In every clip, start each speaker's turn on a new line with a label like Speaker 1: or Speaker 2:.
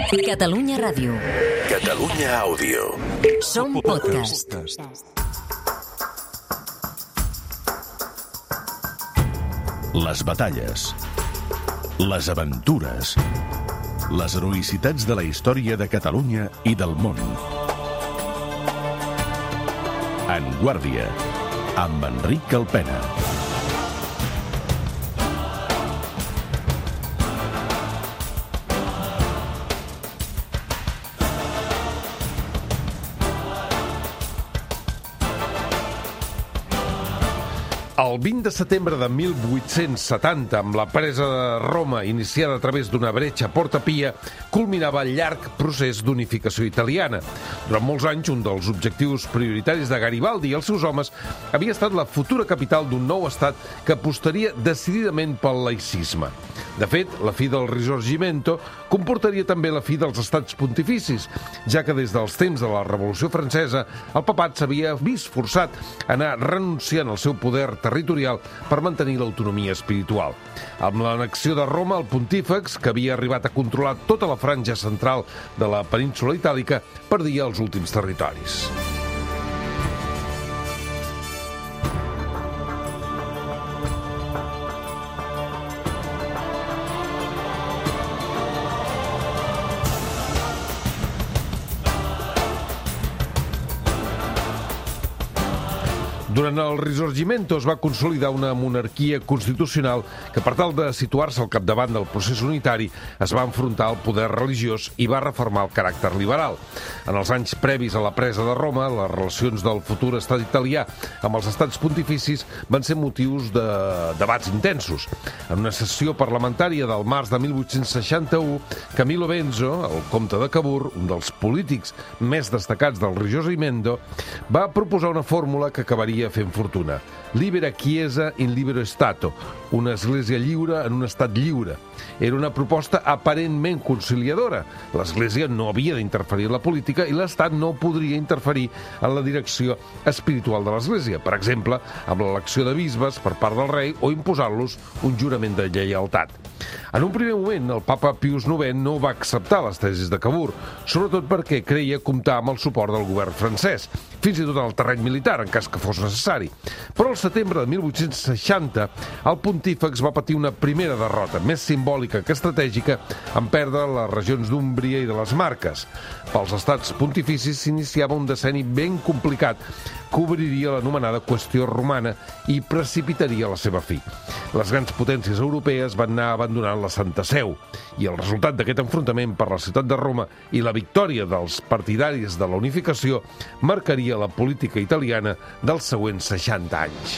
Speaker 1: Catalunya Ràdio.
Speaker 2: Catalunya Àudio.
Speaker 1: Som podcast.
Speaker 2: Les batalles, les aventures, les heroïcitats de la història de Catalunya i del món. En Guàrdia, amb Enric Calpena. El 20 de setembre de 1870, amb la presa de Roma iniciada a través d'una bretxa a Porta Pia, culminava el llarg procés d'unificació italiana. Durant molts anys, un dels objectius prioritaris de Garibaldi i els seus homes havia estat la futura capital d'un nou estat que apostaria decididament pel laïcisme. De fet, la fi del Risorgimento comportaria també la fi dels estats pontificis, ja que des dels temps de la Revolució Francesa el papat s'havia vist forçat a anar renunciant al seu poder territorial per mantenir l'autonomia espiritual. Amb l'annexió de Roma, el pontífex, que havia arribat a controlar tota la franja central de la península itàlica, perdia els últims territoris. Durant el Risorgimento es va consolidar una monarquia constitucional que, per tal de situar-se al capdavant del procés unitari, es va enfrontar al poder religiós i va reformar el caràcter liberal. En els anys previs a la presa de Roma, les relacions del futur estat italià amb els estats pontificis van ser motius de debats intensos. En una sessió parlamentària del març de 1861, Camillo Benso, el comte de Cavour, un dels polítics més destacats del Risorgimento, va proposar una fórmula que acabaria fent fortuna. Libera Chiesa in libero Stato, una església lliure en un estat lliure. Era una proposta aparentment conciliadora. L'església no havia d'interferir en la política i l'estat no podria interferir en la direcció espiritual de l'església, per exemple, amb l'elecció de bisbes per part del rei o imposar-los un jurament de lleialtat. En un primer moment, el papa Pius IX no va acceptar les tesis de Cavour, sobretot perquè creia comptar amb el suport del govern francès, fins i tot en el terreny militar, en cas que fos necessari. Però al setembre de 1860, el pontífex va patir una primera derrota, més simbòlica que estratègica, en perdre les regions d'Úmbria i de les Marques. Pels estats pontificis s'iniciava un decenni ben complicat que obriria l'anomenada qüestió romana i precipitaria la seva fi. Les grans potències europees van anar abandonant la Santa Seu i el resultat d'aquest enfrontament per la ciutat de Roma i la victòria dels partidaris de la unificació marcaria la política italiana dels següents 60 anys.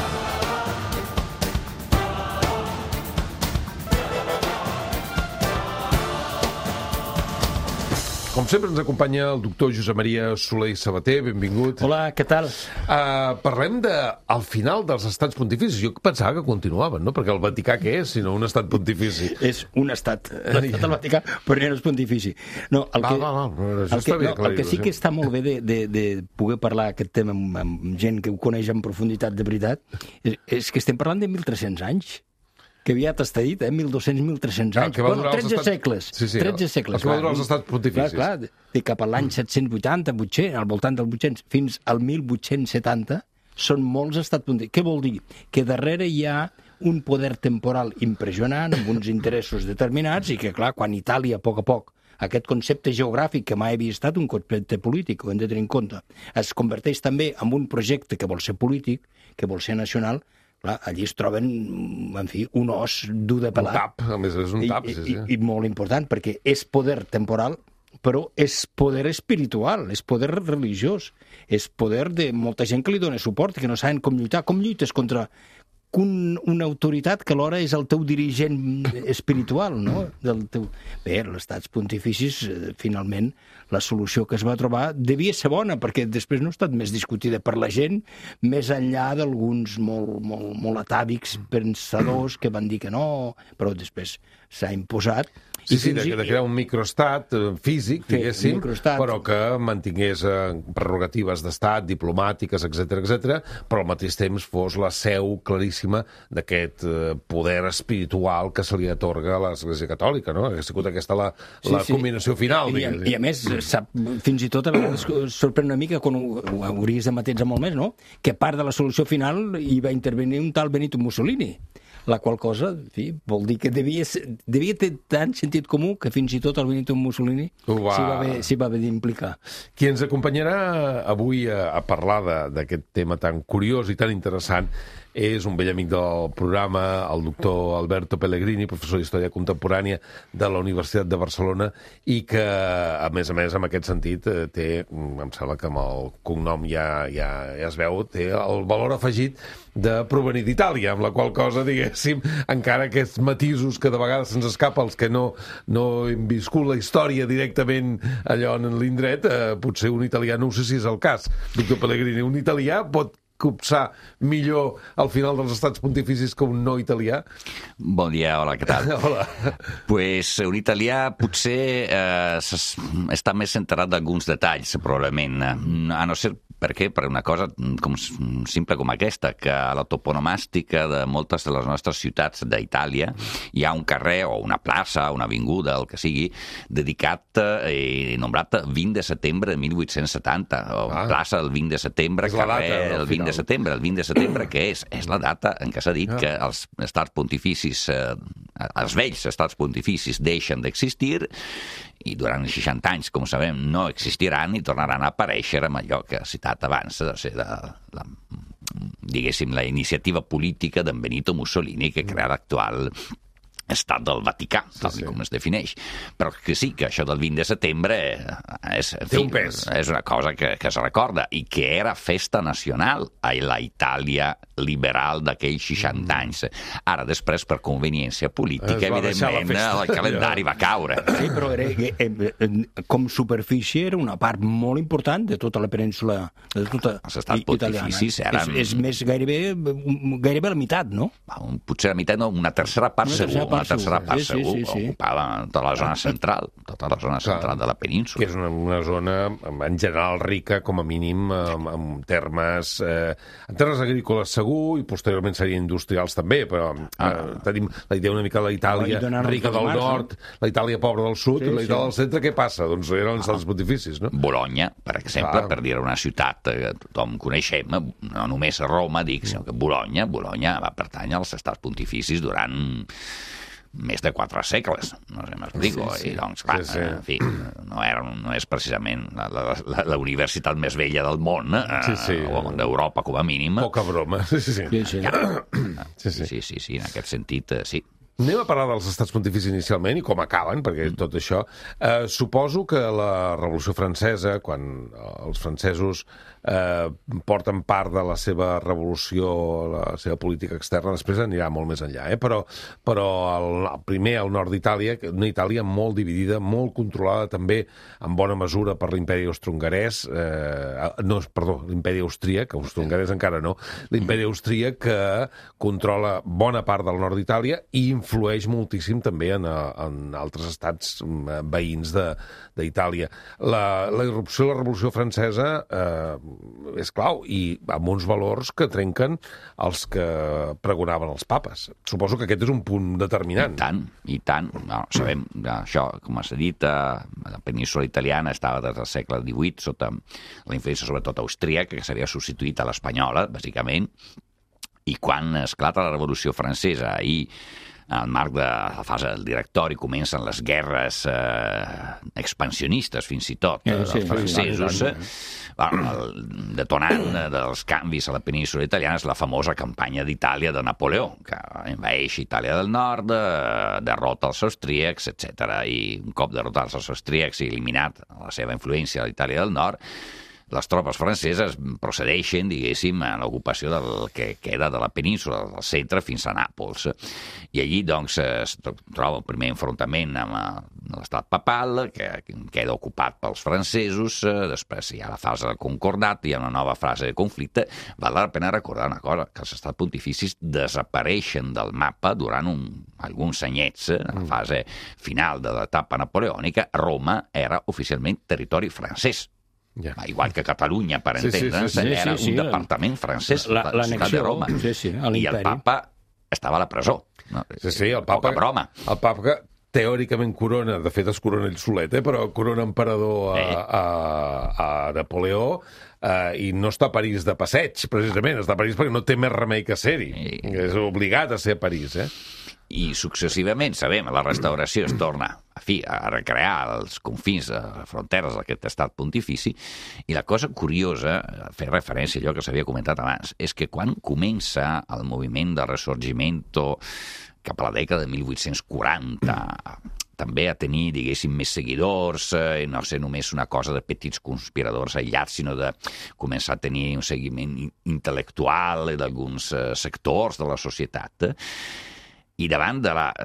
Speaker 2: Com sempre ens acompanya el doctor Josep Maria Soler i Sabater, benvingut.
Speaker 3: Hola, què tal?
Speaker 2: Parlem al final dels estats pontificis. Jo pensava que continuaven, no? Perquè el Vaticà què és, sinó un estat pontifici?
Speaker 3: És un estat, l'estat del Vaticà, però no és pontifici. No, el que sí que està molt bé de poder parlar aquest tema amb gent que ho coneix en profunditat de veritat, és que estem parlant de 1.300 anys. Que aviat està dit, 1.200-1.300 anys. Bueno, 13 segles.
Speaker 2: Sí,
Speaker 3: 13 segles.
Speaker 2: El que va durar els estats pontificis.
Speaker 3: Clar, de cap a l'any 780, 800, al voltant del 800, fins al 1870, són molts estats pontificis. Què vol dir? Que darrere hi ha un poder temporal impressionant, amb uns interessos determinats, i que, clar, quan Itàlia, a poc, aquest concepte geogràfic, que mai havia estat un concepte polític, ho hem de tenir en compte, es converteix també en un projecte que vol ser polític, que vol ser nacional. Clar, allí es troben, en fi, un os dur de pelar.
Speaker 2: Un tap, a més és un tap, sí.
Speaker 3: I molt important, perquè és poder temporal, però és poder espiritual, és poder religiós, és poder de molta gent que li dona suport, que no saben com lluitar. Com lluites contra una autoritat que alhora és el teu dirigent espiritual, no? Bé, els estats pontificis, finalment, la solució que es va trobar devia ser bona, perquè després no ha estat més discutida per la gent, més enllà d'alguns molt atàvics pensadors que van dir que no, però després s'ha imposat.
Speaker 2: Sí, de crear un microestat físic, diguéssim, però que mantingués prerrogatives d'estat, diplomàtiques, etc, però al mateix temps fos la seu claríssima d'aquest poder espiritual que se li atorga a l'Església Catòlica, no? Ha sigut aquesta la combinació final.
Speaker 3: I a més, fins i tot a vegades sorprèn una mica, quan ho hauries de matèritzar molt més, no? Que part de la solució final hi va intervenir un tal Benito Mussolini. La qual cosa, en fi, vol dir que devia tenir tant sentit comú que fins i tot el Benito Mussolini s'hi va haver d'implicar.
Speaker 2: Qui ens acompanyarà avui a parlar d'aquest tema tan curiós i tan interessant és un vell amic del programa, el doctor Alberto Pellegrini, professor d'Història Contemporània de la Universitat de Barcelona, i que, a més, en aquest sentit, té, em sembla que amb el cognom ja es veu, té el valor afegit de provenir d'Itàlia, amb la qual cosa, diguéssim, encara aquests matisos que de vegades se'ns escapa els que no hem viscut la història directament allò en l'indret, potser un italià, no sé si és el cas, doctor Pellegrini, un italià pot copsar millor al final dels estats pontificis que un no italià?
Speaker 4: Bon dia, hola, què tal?
Speaker 2: Hola.
Speaker 4: Pues un italià potser està més enterat d'alguns detalls, probablement. A no ser perquè per una cosa simple com aquesta, que a la toponomàstica de moltes de les nostres ciutats d'Itàlia hi ha un carrer o una plaça, una avinguda, el que sigui, dedicat i nombrat 20 de setembre de 1870, o plaça el 20 de setembre, carrer el 20 de setembre. El 20 de setembre, què és? És la data en què s'ha dit que els estats pontificis, els vells estats pontificis deixen d'existir i durant 60 anys, com sabem, no existiran i tornaran a aparèixer amb allò que ha citat abans, de ser diguéssim, la iniciativa política d'en Benito Mussolini que crea l'actual estat del Vaticà, tal com es defineix. Però que sí, que això del 20 de setembre
Speaker 2: té un pes.
Speaker 4: És una cosa que es recorda i que era festa nacional a la Itàlia liberal d'aquells 60 anys. Ara, després, per conveniència política, evidentment, el calendari va caure.
Speaker 3: Sí, però com superfície era una part molt important de tota la península italiana.
Speaker 4: Els estats pontificis eren...
Speaker 3: És més gairebé la meitat, no?
Speaker 4: Potser la meitat, no, una tercera part segur. Una tercera part segur, ocupava tota la zona central, de la península.
Speaker 2: Que és una zona, en general, rica, com a mínim, en termes agrícoles segur, i posteriorment serien industrials també, però tenim la idea una mica de la Itàlia rica del nord, la Itàlia pobra del sud, i la Itàlia del centre, què passa? Doncs eren els estats pontificis, no?
Speaker 4: Bologna, per exemple, per dir una ciutat que tothom coneixem, no només Roma, sinó que Bologna va pertànyer als estats pontificis durant més de 4 segles, no sé, m'explico. I doncs, clar, en fi, no és precisament la universitat més vella del món, o d'Europa, com a mínim.
Speaker 2: Poca broma.
Speaker 4: Sí, en aquest sentit, sí.
Speaker 2: Anem a parlar dels estats pontificis inicialment i com acaben, perquè tot això... Suposo que la Revolució Francesa, quan els francesos porten part de la seva revolució, la seva política externa, després anirà molt més enllà, però primer al nord d'Itàlia, una Itàlia molt dividida, molt controlada també en bona mesura per l'imperi austro-hongarès, l'imperi austríac, austro-hongarès encara no, l'imperi austríac que controla bona part del nord d'Itàlia i influeix moltíssim també en altres estats veïns d'Itàlia. La irrupció de la Revolució Francesa és clau, i amb uns valors que trenquen els que pregonaven els papes. Suposo que aquest és un punt determinant.
Speaker 4: I tant. No, sabem, això, com s'ha dit, la península italiana estava des del segle XVIII sota la influència sobretot austríaca, que s'havia substituït a l'espanyola, bàsicament, i quan esclata la Revolució Francesa i al marc de la fase del Directori comencen les guerres expansionistes, fins i tot, dels francesos. El detonant dels canvis a la península italiana és la famosa campanya d'Itàlia de Napoleó, que envaeix Itàlia del Nord, derrota els austríacs, etc. I un cop derrotats els austríacs i eliminat la seva influència a l'Itàlia del Nord, les tropes franceses procedeixen, diguéssim, a l'ocupació del que queda de la península, del centre, fins a Nàpols. I allí, doncs, es troba el primer enfrontament amb l'estat papal, que queda ocupat pels francesos, després hi ha la fase del concordat, hi ha una nova fase de conflicte. Val la pena recordar una cosa, que els estats pontificis desapareixen del mapa durant alguns anyets, en la fase final de l'etapa napoleònica. Roma era oficialment territori francès.
Speaker 2: Ja.
Speaker 4: Igual que Catalunya, per entendre'ns, era un departament francès, la ciutat de Roma. I el papa estava a la presó. No?
Speaker 2: Sí, el papa...
Speaker 4: Poca broma.
Speaker 2: El papa que teòricament corona, de fet es corona ell solet, però corona emperador a Napoleó i no està a París de passeig, precisament. Està a París perquè no té més remei que ser-hi. És obligat a ser a París,
Speaker 4: I successivament, sabem, la restauració es torna a recrear els confins, les fronteres d'aquest estat pontifici, i la cosa curiosa, fer referència a allò que s'havia comentat abans, és que quan comença el moviment del Risorgimento cap a la dècada de 1840, també a tenir, diguéssim, més seguidors, no ser només una cosa de petits conspiradors aïllats, sinó de començar a tenir un seguiment intel·lectual d'alguns sectors de la societat. I davant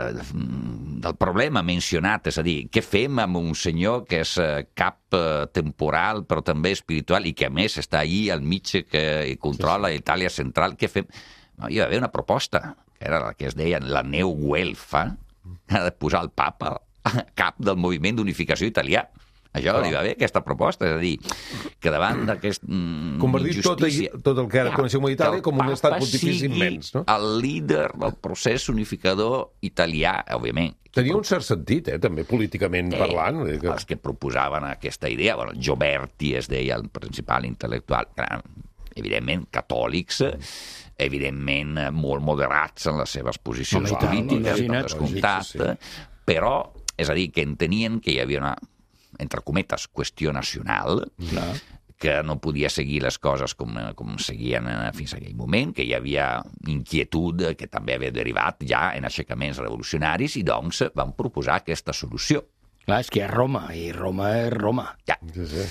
Speaker 4: del problema mencionat, és a dir, què fem amb un senyor que és cap temporal però també espiritual i que a més està allí al mig que controla Itàlia central, què fem? No, hi va haver una proposta, que era la que es deia la neu güelfa, de posar el papa a cap del moviment d'unificació italià. Això hi va haver aquesta proposta, és a dir, que davant d'aquesta
Speaker 2: injustícia... Convertir tot el que ara coneixem a Itàlia com un estat pontifici immens, no?
Speaker 4: El líder del procés unificador italià, òbviament.
Speaker 2: Tenia un cert sentit, també, políticament parlant.
Speaker 4: Els que proposaven aquesta idea, Gioberti es deia el principal intel·lectual, evidentment catòlics, evidentment molt moderats en les seves posicions polítiques, per descomptat, però, és a dir, que entenien que hi havia una, entre cometes, qüestió nacional, que no podia seguir les coses com seguien fins a aquell moment, que hi havia inquietud que també havia derivat ja en aixecaments revolucionaris, i doncs van proposar aquesta solució.
Speaker 3: Clar, és que és Roma, i Roma és Roma.
Speaker 4: Ja.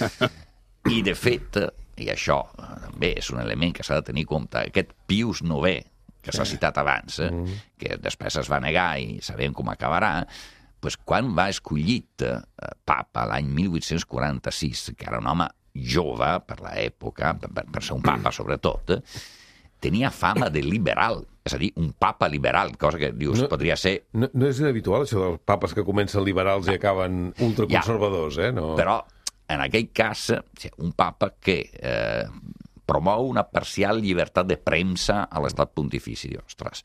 Speaker 4: I, de fet, i això també és un element que s'ha de tenir en compte, aquest Pius IX, que s'ha citat abans, que després es va negar i sabem com acabarà, doncs quan va escollit papa l'any 1846, que era un home jove per l'època, per ser un papa sobretot, tenia fama de liberal, és a dir, un papa liberal, cosa que dius, podria ser...
Speaker 2: No és inhabitual, això dels papes que comencen liberals i acaben ultraconservadors, no?
Speaker 4: Però, en aquell cas, un papa que promou una parcial llibertat de premsa a l'estat pontifici, ostres...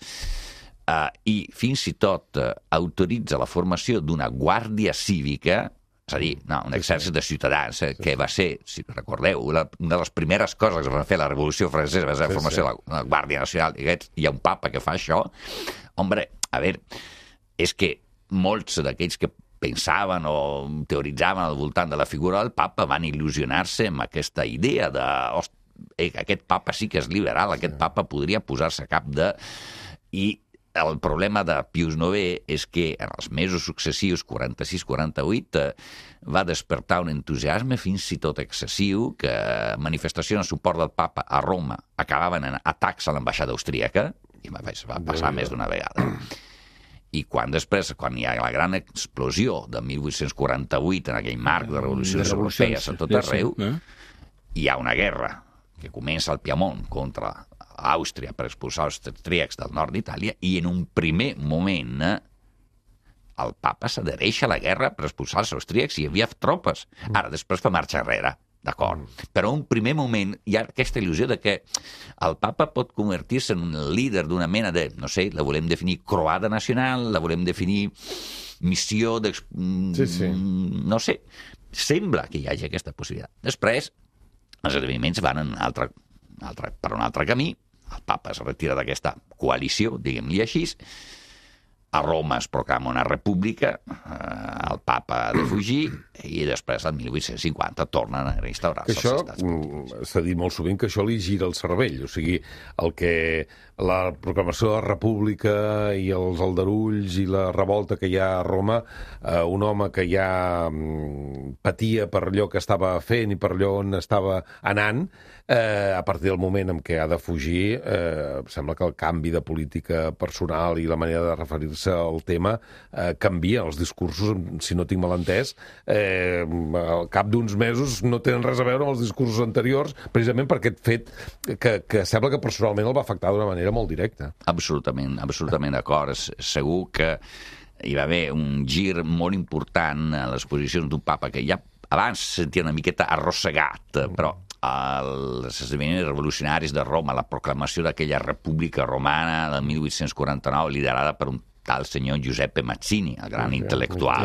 Speaker 4: I fins i tot autoritza la formació d'una guàrdia cívica, és a dir, un exèrcit de ciutadans, que va ser, si recordeu, una de les primeres coses que va fer la Revolució Francesa, va ser la formació de la Guàrdia Nacional, i hi ha un papa que fa això. Hombre, a veure, és que molts d'aquells que pensaven o teoritzaven al voltant de la figura del papa van il·lusionar-se amb aquesta idea de aquest papa sí que és liberal, aquest papa podria posar-se a cap de... I el problema de Pius IX és que en els mesos successius, 46-48, va despertar un entusiasme fins i tot excessiu, que manifestacions en suport del papa a Roma acabaven en atacs a l'ambaixada austríaca, i va passar més d'una vegada. I quan hi ha la gran explosió de 1848, en aquell marc de revolucions europees a tot arreu, hi ha una guerra que comença al Piemont contra Àustria per expulsar els austríacs del nord d'Itàlia, i en un primer moment el papa s'adhereix a la guerra per expulsar els austríacs i hi havia tropes. Ara, després fa marxa enrere, d'acord. Però en un primer moment hi ha aquesta il·lusió de que el papa pot convertir-se en un líder d'una mena de, no sé, la volem definir croada nacional, la volem definir missió de... No sé, sembla que hi hagi aquesta possibilitat. Després, els esdeveniments van per un altre camí, el papa es retira d'aquesta coalició, diguem-li així, a Roma es proclama una república, el papa ha de fugir i després, el 1850, tornen a reinstaurar-se els estats pontifícis.
Speaker 2: S'ha dit molt sovint que això li gira el cervell, o sigui, el que la proclamació de la república i els aldarulls i la revolta que hi ha a Roma, un home que ja patia per allò que estava fent i per allò on estava anant, a partir del moment en què ha de fugir, sembla que el canvi de política personal i la manera de referir-se al tema canvia. Els discursos, si no tinc mal entès, al cap d'uns mesos no tenen res a veure amb els discursos anteriors, precisament per aquest fet que sembla que personalment el va afectar d'una manera molt directa.
Speaker 4: Absolutament d'acord. Segur que hi va haver un gir molt important a les posicions d'un papa que ja abans se sentia una miqueta arrossegat, però els esdeveniments revolucionaris de Roma, la proclamació d'aquella república romana del 1849, liderada per un tal senyor Giuseppe Mazzini, el gran intel·lectual,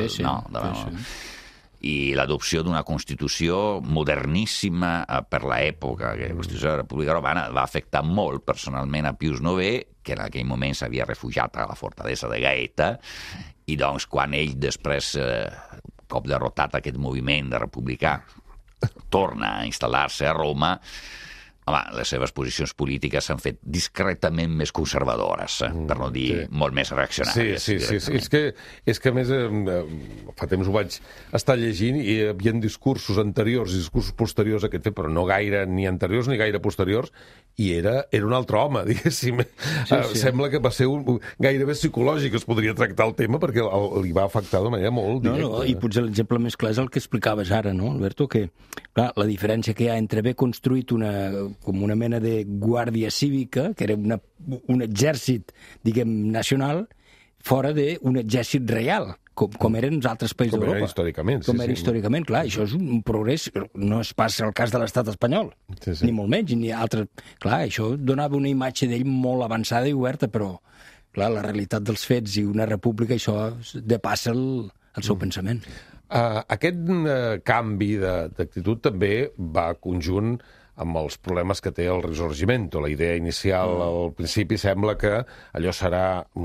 Speaker 4: i l'adopció d'una Constitució moderníssima per l'època, que la Constitució de la República Romana va afectar molt personalment a Pius IX, que en aquell moment s'havia refugiat a la fortalesa de Gaeta, i doncs quan ell després, cop derrotat aquest moviment de republicà, torna a instal·lar-se a Roma, home, les seves posicions polítiques s'han fet discretament més conservadores, per no dir molt més reaccionàries.
Speaker 2: Sí. És que a més, fa temps ho vaig estar llegint i hi havia discursos anteriors i discursos posteriors a aquest fet, però no gaire ni anteriors ni gaire posteriors, i era un altre home, diguéssim. Sembla que va ser gairebé psicològic, es podria tractar el tema, perquè li va afectar de manera molt directa.
Speaker 3: I potser l'exemple més clar és el que explicaves ara, no, Alberto? Que, clar, la diferència que hi ha entre haver construït com una mena de guàrdia cívica, que era un exèrcit, diguem, nacional, fora d'un exèrcit real, com eren els altres països d'Europa.
Speaker 2: Com era històricament.
Speaker 3: Com era històricament, clar. Això és un progrés, no es passa el cas de l'estat espanyol, ni molt menys, ni altres. Clar, això donava una imatge d'ell molt avançada i oberta, però, clar, la realitat dels fets i una república, això depassa el seu pensament.
Speaker 2: Aquest canvi d'actitud també va conjunt amb els problemes que té el Risorgimento. La idea inicial al principi sembla que allò serà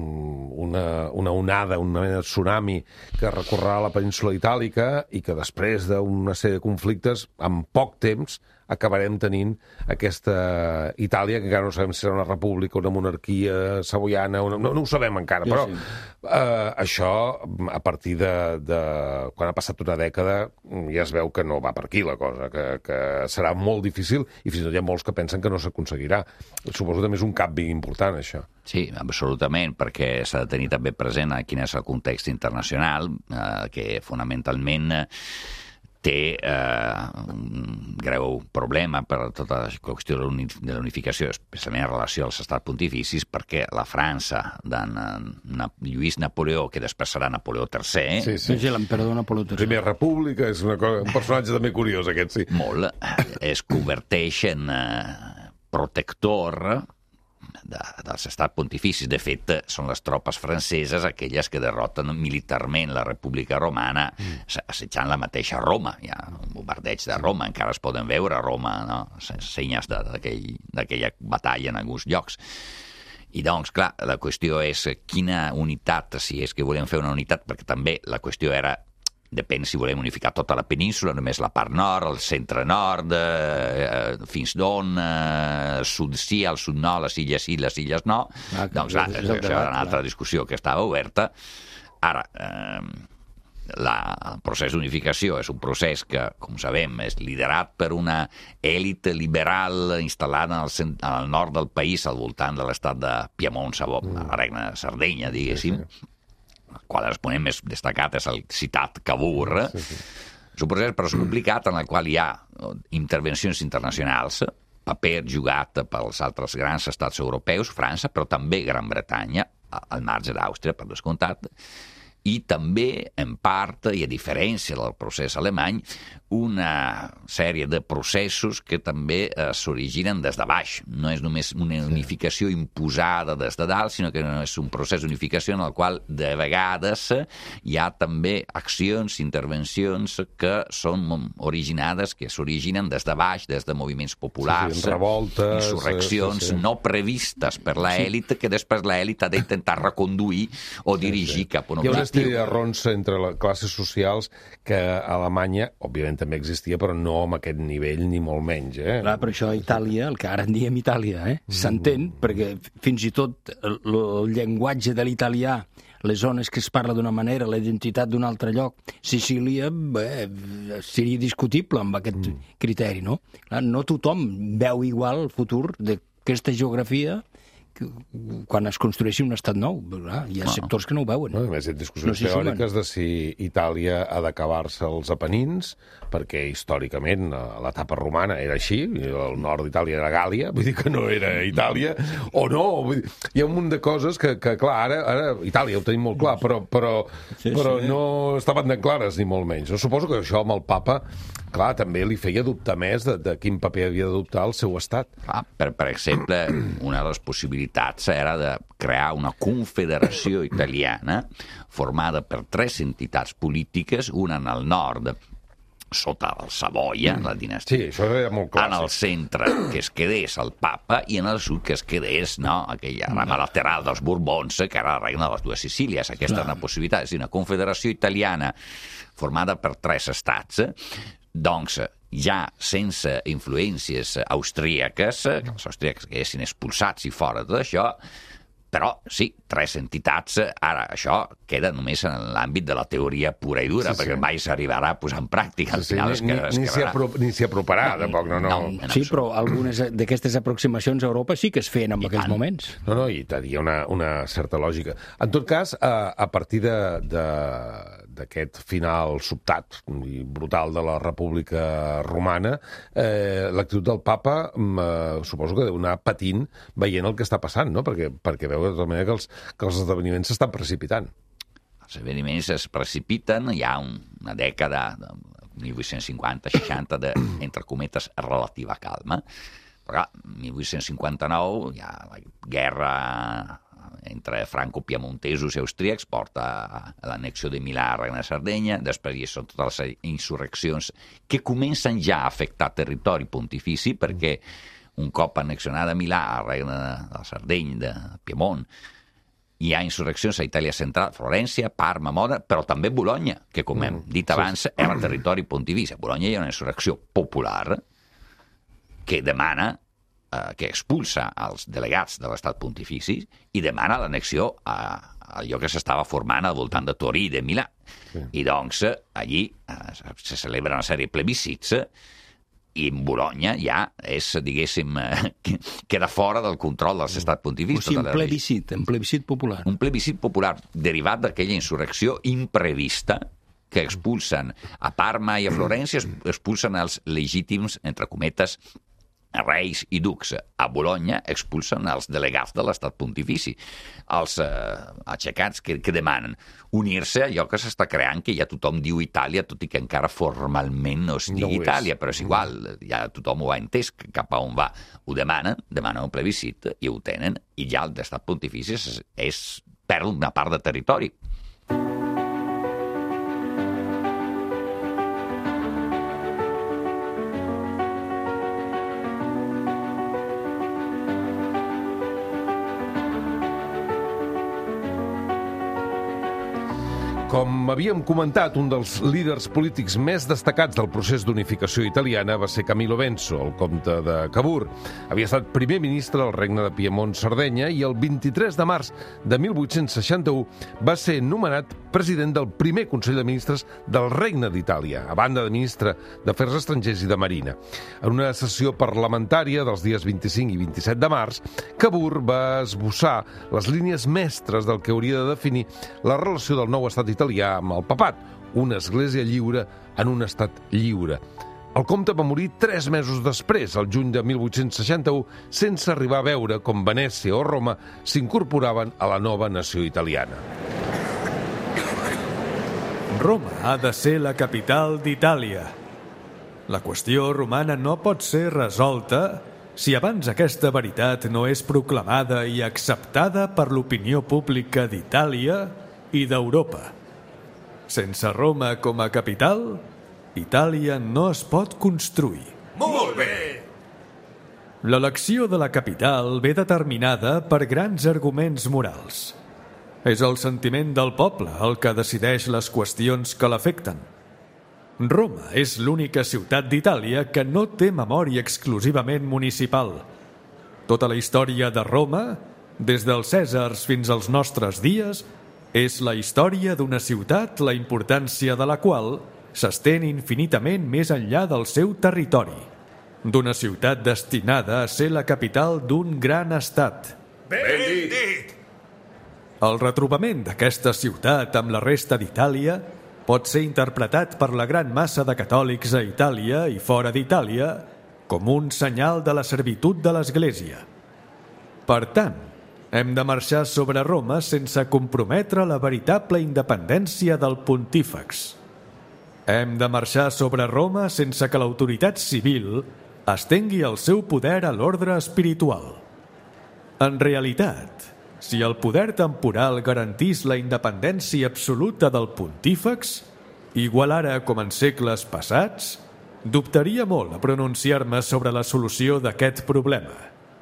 Speaker 2: una onada, una mena de tsunami que recorrerà la península itàlica i que després d'una sèrie de conflictes, en poc temps, acabarem tenint aquesta Itàlia, que encara no sabem si serà una república, una monarquia savoiana, no ho sabem encara, però això, a partir de quan ha passat una dècada, ja es veu que no va per aquí la cosa, que serà molt difícil i fins i tot hi ha molts que pensen que no s'aconseguirà. Suposo que també és un canvi important, això.
Speaker 4: Sí, absolutament, perquè s'ha de tenir també present quin és el context internacional, que fonamentalment té un greu problema per tota la qüestió de la unificació, especialment en relació als estats pontificis, perquè la França d'en Lluís Napoleó, que després serà Napoleó III...
Speaker 3: Sí, l'emperador Napoleó III.
Speaker 2: Primera república, és un personatge també curiós, aquest, sí.
Speaker 4: Molt. Es converteix en protector dels estats pontificis. De fet, són les tropes franceses aquelles que derroten militarment la República Romana assetjant la mateixa Roma. Hi ha un bombardeig de Roma, encara es poden veure a Roma, no? Senyes d'aquella batalla en alguns llocs. I doncs, clar, la qüestió és quina unitat, si és que volem fer una unitat, perquè també la qüestió era depèn si volem unificar tota la península, només la part nord, el centre-nord, fins d'on, el sud sí, el sud no, les illes sí, les illes no. Doncs clar, això era una altra discussió que estava oberta. Ara, el procés d'unificació és un procés que, com sabem, és liderat per una èlit liberal instal·lada al nord del país, al voltant de l'estat de Piemont, la regna de Sardenya, diguéssim, el qual l'exponent més destacat és el citat Cavour. És un procés però complicat en el qual hi ha intervencions internacionals, paper jugat pels altres grans estats europeus, França, però també Gran Bretanya, al marge d'Àustria, per descomptat, i també, en part, i a diferència del procés alemany, una sèrie de processos que també s'originen des de baix. No és només una unificació imposada des de dalt, sinó que és un procés d'unificació en el qual de vegades hi ha també accions, intervencions que són originades, que s'originen des de baix, des de moviments populars,
Speaker 2: revoltes,
Speaker 4: insurreccions no previstes per l'elit, que després l'elit ha d'intentar reconduir o dirigir cap a un
Speaker 2: objectiu. Hi ha una
Speaker 4: estira
Speaker 2: ronça entre les classes socials que a Alemanya, òbviament, també existia, però no amb aquest nivell ni molt menys.
Speaker 3: Clar, per això a Itàlia, el que ara en diem Itàlia, s'entén, perquè fins i tot el llenguatge de l'italià, les zones que es parla d'una manera, la identitat d'un altre lloc, Sicília seria discutible amb aquest criteri, no? Clar, no tothom veu igual el futur d'aquesta geografia quan es construeixi un estat nou. Hi ha sectors que no ho veuen.
Speaker 2: A més, hi ha discussions teòriques de si Itàlia ha d'acabar-se els Apenins, perquè històricament l'etapa romana era així, el nord d'Itàlia era Gàlia, vull dir que no era Itàlia, o no. Hi ha un munt de coses que clar, ara Itàlia ho tenim molt clar, però no estaven tan clares, ni molt menys. Suposo que això amb el papa, clar, també li feia dubtar més de quin paper havia d'adoptar el seu estat.
Speaker 4: Per exemple, una de les possibilitats era de crear una confederació italiana formada per 3 entitats polítiques, una en el nord, sota el Savoia, la dinastia.
Speaker 2: Sí, això era molt clàssic.
Speaker 4: En el centre, que es quedés el papa, i en el sud, que es quedés aquella rama lateral dels Borbons, que era la reina de les 2 Sicílies. Aquesta és una possibilitat. És una confederació italiana formada per 3 estats, doncs ja sense influències austríaques, que els austríacs quedessin expulsats i fora de tot això, però sí, 3 entitats, ara això queda només en l'àmbit de la teoria pura i dura, perquè mai s'arribarà a posar en pràctica. Al final
Speaker 2: ni s'hi aproparà, tampoc, no.
Speaker 3: Sí, però algunes d'aquestes aproximacions a Europa sí que es feien en aquells moments.
Speaker 2: No, i hi ha una certa lògica. En tot cas, a partir d'aquest final sobtat i brutal de la República Romana, l'actitud del papa suposo que deu anar patint veient el que està passant, no? Perquè veu de tota manera que els esdeveniments s'estan precipitant.
Speaker 4: Els esdeveniments es precipiten, hi ha una dècada, 1850-60, entre cometes, relativa calma. Però, 1859, hi ha la guerra entre franco-piemontesos i austríacs, porta a l'annexió de Milà a Regne de Sardenya, després hi són totes les insurreccions que comencen ja a afectar territori pontifici, perquè un cop annexionada Milà a Regne de Sardenya, de Piemont, hi ha insurreccions a Itàlia central, Florència, Parma, Modena, però també Bologna, que, com hem dit abans, era territori pontifici. A Bologna hi ha una insurrecció popular que demana que expulsa els delegats de l'estat pontifici i demana l'annexió a allò que s'estava formant al voltant de Torí i de Milà. I doncs allí se celebra una sèrie de plebiscits i en Bologna ja és, diguéssim, queda fora del control dels estats pontificis.
Speaker 3: O sigui, un plebiscit popular.
Speaker 4: Un plebiscit popular derivat d'aquella insurrecció imprevista que expulsen a Parma i a Florència, expulsen els legítims, entre cometes, reis i ducs. A Bologna expulsen els delegats de l'estat pontifici, els aixecats que demanen unir-se a allò que s'està creant, que ja tothom diu Itàlia, tot i que encara formalment no es digui Itàlia, però és igual, ja tothom ho ha entès cap a on va. Ho demanen un plebiscit i ho tenen, i ja l'estat pontifici perd una part de territori.
Speaker 2: Com havíem comentat, un dels líders polítics més destacats del procés d'unificació italiana va ser Camillo Benso, el comte de Cavour. Havia estat primer ministre del regne de Piemont-Sardenya i el 23 de març de 1861 va ser nomenat president del primer Consell de Ministres del Regne d'Itàlia, a banda de ministre d'Afers Estrangers i de Marina. En una sessió parlamentària dels dies 25 i 27 de març, Cavour va esbossar les línies mestres del que hauria de definir la relació del nou estat italià amb el papat, una església lliure en un estat lliure. El comte va morir 3 mesos després, el juny de 1861, sense arribar a veure com Venècia o Roma s'incorporaven a la nova nació italiana.
Speaker 5: Roma ha de ser la capital d'Itàlia. La qüestió romana no pot ser resolta si abans aquesta veritat no és proclamada i acceptada per l'opinió pública d'Itàlia i d'Europa. Sense Roma com a capital, Itàlia no es pot construir.
Speaker 6: Molt bé!
Speaker 5: L'elecció de la capital ve determinada per grans arguments morals. És el sentiment del poble el que decideix les qüestions que l'afecten. Roma és l'única ciutat d'Itàlia que no té memòria exclusivament municipal. Tota la història de Roma, des dels Cèsars fins als nostres dies, és la història d'una ciutat la importància de la qual s'estén infinitament més enllà del seu territori. D'una ciutat destinada a ser la capital d'un gran estat.
Speaker 6: Ben dit!
Speaker 5: El retrobament d'aquesta ciutat amb la resta d'Itàlia pot ser interpretat per la gran massa de catòlics a Itàlia i fora d'Itàlia com un senyal de la servitud de l'Església. Per tant, hem de marxar sobre Roma sense comprometre la veritable independència del pontífex. Hem de marxar sobre Roma sense que l'autoritat civil estengui el seu poder a l'ordre espiritual. En realitat, si el poder temporal garantís la independència absoluta del pontífex, igual ara com en segles passats, dubtaria molt a pronunciar-me sobre la solució d'aquest problema.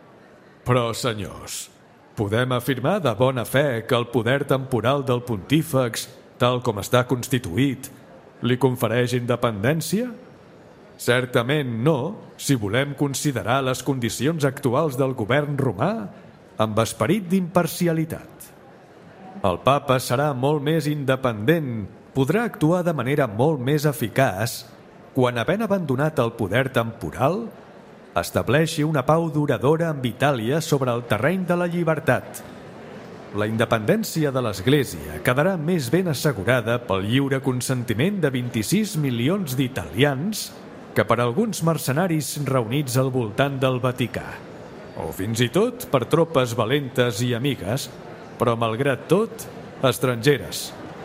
Speaker 5: Però, senyors, podem afirmar de bona fe que el poder temporal del pontífex, tal com està constituït, li confereix independència? Certament no, si volem considerar les condicions actuals del govern romà amb esperit d'imparcialitat. El papa serà molt més independent, podrà actuar de manera molt més eficaç quan, havent abandonat el poder temporal, estableixi una pau duradora amb Itàlia sobre el terreny de la llibertat. La independència de l'Església quedarà més ben assegurada pel lliure consentiment de 26 milions d'italians que per alguns mercenaris reunits al voltant del Vaticà. O fins i tot per tropes valentes i amigues, però malgrat tot, estrangeres.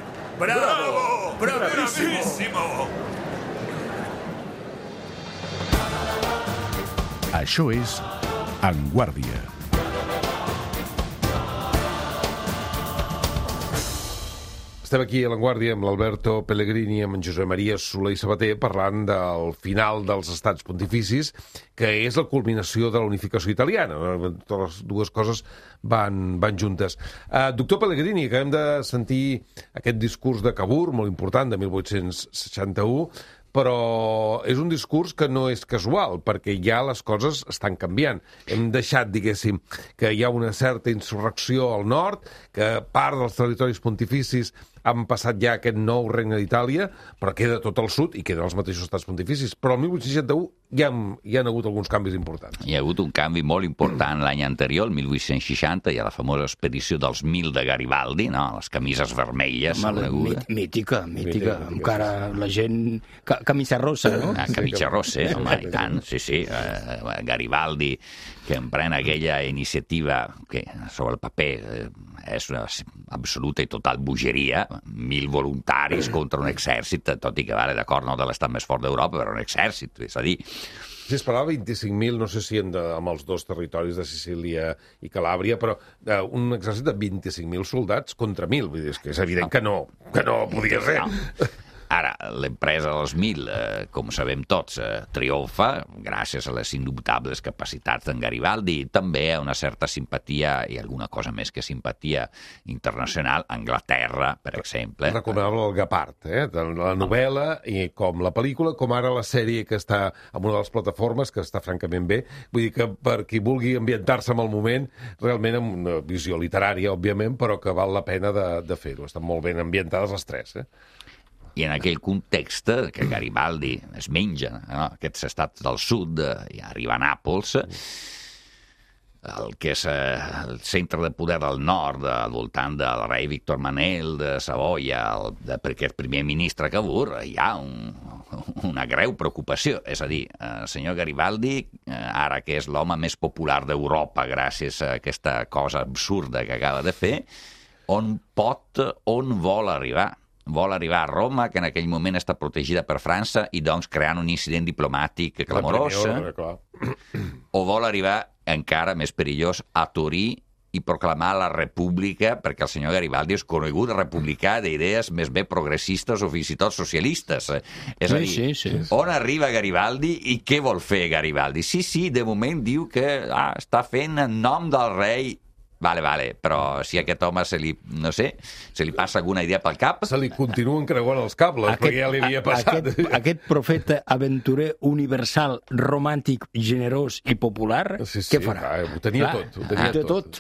Speaker 6: Bravo! Bravissimo!
Speaker 7: Això és En Guàrdia.
Speaker 2: Estem aquí a l'Avantguàrdia amb l'Alberto Pellegrini, amb en Josep Maria Soler i Sabater, parlant del final dels estats pontificis, que és la culminació de la unificació italiana. Totes les dues coses van juntes. Doctor Pellegrini, acabem de sentir aquest discurs de Cavour, molt important, de 1861, però és un discurs que no és casual, perquè ja les coses estan canviant. Hem deixat, diguéssim, que hi ha una certa insurrecció al nord, que part dels territoris pontificis han passat ja aquest nou regne d'Itàlia, però queda tot al sud i queden els mateixos estats pontificis. Però el 1861 ja hi han hagut alguns canvis importants.
Speaker 4: Hi ha hagut un canvi molt important l'any anterior, el 1860, hi ha la famosa expedició dels 1000 de Garibaldi, no? Les camises vermelles.
Speaker 3: Mítica. Encara la gent... Camisa rosa, no?
Speaker 4: Camisa rosa, home, i tant, sí. Garibaldi, que emprèn aquella iniciativa que sobre el paper és una absoluta i total bogeria, 1000 voluntaris contra un exèrcit, tot i que vale d'acord, no de l'estat més fort d'Europa, però un exèrcit, és a dir...
Speaker 2: Sí, es parlava 25.000, no sé si amb els dos territoris de Sicília i Calàbria, però un exèrcit de 25.000 soldats contra 1.000, vull dir, és evident que no podia ser.
Speaker 4: No. Ara, l'empresa dels 1000, com sabem tots, triomfa gràcies a les indubtables capacitats d'en Garibaldi i també a una certa simpatia i alguna cosa més que simpatia internacional a Anglaterra, per exemple.
Speaker 2: Recomanable el Gapart, la novel·la i com la pel·lícula, com ara la sèrie que està en una de les plataformes, que està francament bé. Vull dir que per qui vulgui ambientar-se en el moment, realment amb una visió literària, òbviament, però que val la pena de fer-ho. Estan molt ben ambientades les tres,
Speaker 4: I en aquell context que Garibaldi es menja, aquests estats del sud, i arriba a Nàpols, el que és el centre de poder del nord, al voltant del rei Víctor Manel de Savoia, perquè és primer ministre Cavour, hi ha una greu preocupació. És a dir, el senyor Garibaldi, ara que és l'home més popular d'Europa gràcies a aquesta cosa absurda que acaba de fer, on vol arribar? vol arribar a Roma, que en aquell moment està protegida per França, i doncs creant un incident diplomàtic clamorós, o vol arribar, encara més perillós, a Torí i proclamar la república, perquè el senyor Garibaldi és conegut republicà d'idees més bé progressistes o fins i tot socialistes. És a dir, on arriba Garibaldi i què vol fer Garibaldi? Sí, de moment diu que està fent en nom del rei. Vale, però si a aquest home se li passa alguna idea pel cap...
Speaker 2: Se li continuen creuant els cables, perquè ja li havia passat.
Speaker 3: Aquest profeta aventurer universal, romàntic, generós i popular, què farà?
Speaker 2: Ho tenia tot.